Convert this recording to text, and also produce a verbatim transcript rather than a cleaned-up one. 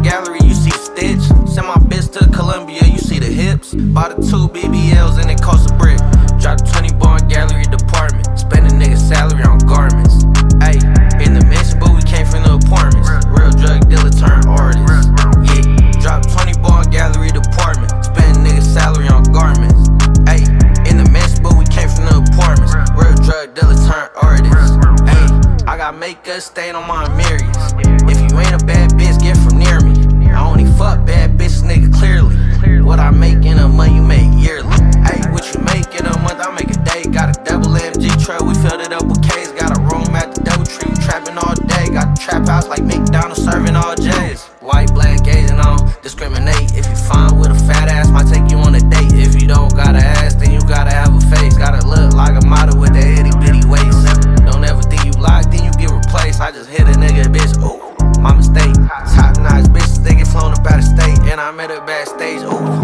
gallery, you see Stitch. Send my bitch to Columbia, you see the hips. Bought a two B B Ls and it cost a brick. Dropped twenty bond gallery department. Spend a nigga's salary on garments. Ayy, in the mansion, but we came from the apartments. Real drug dealer turned artist. Yeah, dropped twenty bond gallery department. Spend a nigga's salary on garments. Ayy, in the mansion, but we came from the apartments. Real drug dealer turned artist. Ayy, I got makeup stain on my Amirius. If you ain't a bad bitch, get from near me. I only fuck bad bitches, nigga, clearly. What I make in a month, you make yearly. Ayy, what you make in a month, I make a day. Got a double M G truck, we filled it up with K's. Got a room at the Double Tree, trapping all day. Got the trap house like McDonald's, serving all J's. White, black, Asian, I don't discriminate. If you find with a fat ass, might take you on a date. If you don't got a ass, then you gotta have a face. Gotta look like a model with that itty bitty waist. Don't ever think you locked, then you get replaced. I just hit a nigga, bitch, ooh, my mistake. Top notch bitches, they get flown up out of state. And I met her backstage, ooh.